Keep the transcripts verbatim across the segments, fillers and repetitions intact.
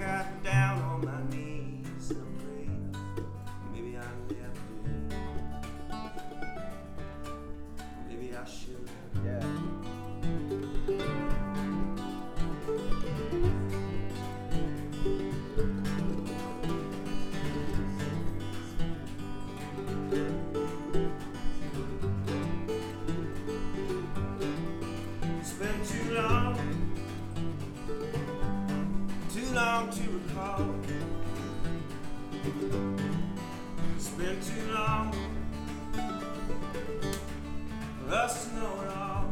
got down on my knees and prayed. Maybe I never did. Maybe I should. Yeah. It's been too long, too long to recall. It's been too long for us to know it all.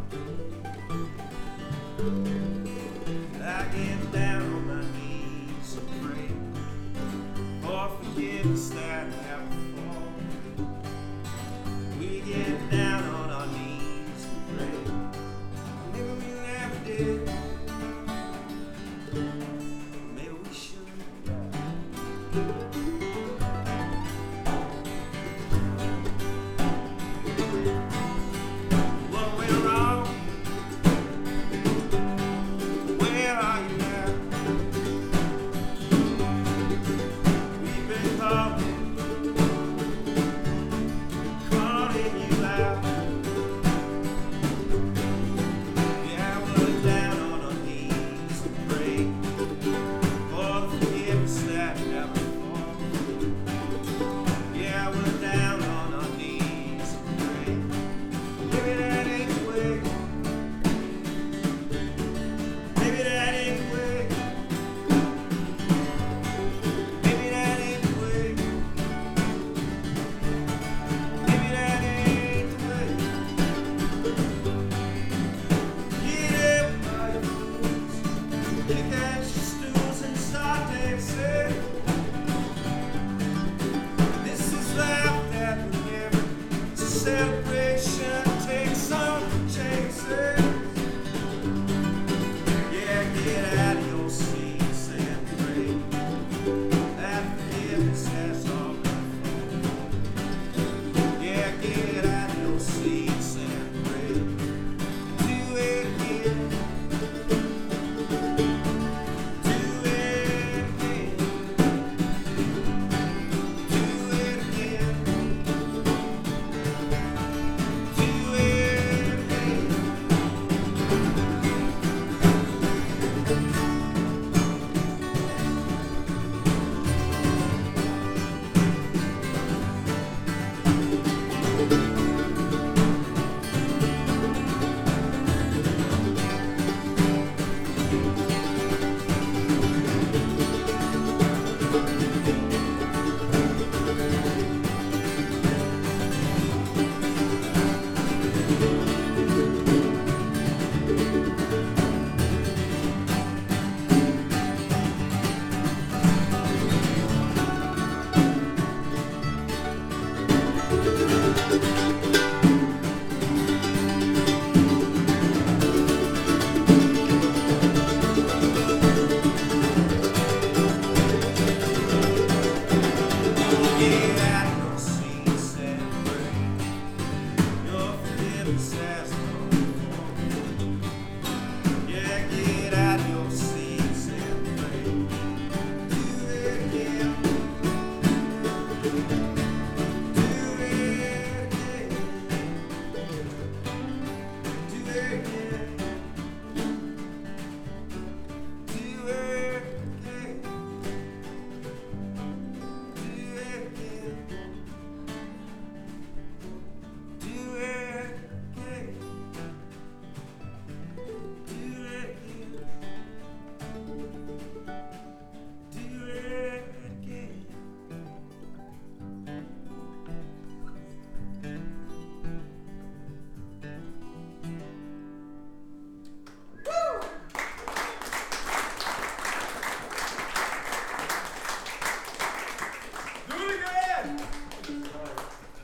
And I get down on my knees and pray for forgiveness that never falls. We get down on our knees and pray. Maybe we never did. Maybe we should. What went wrong? Where are you now? We've been calling, calling you out. Yeah, we're down on our knees and pray for the forgiveness that never falls. Yeah, we're down on our knees and pray. Maybe that ain't the way. Maybe that ain't the way. Maybe that ain't the way. Maybe that ain't the way. Get up by your fools, kick at your stools and start dancing. This is life that we never celebrate.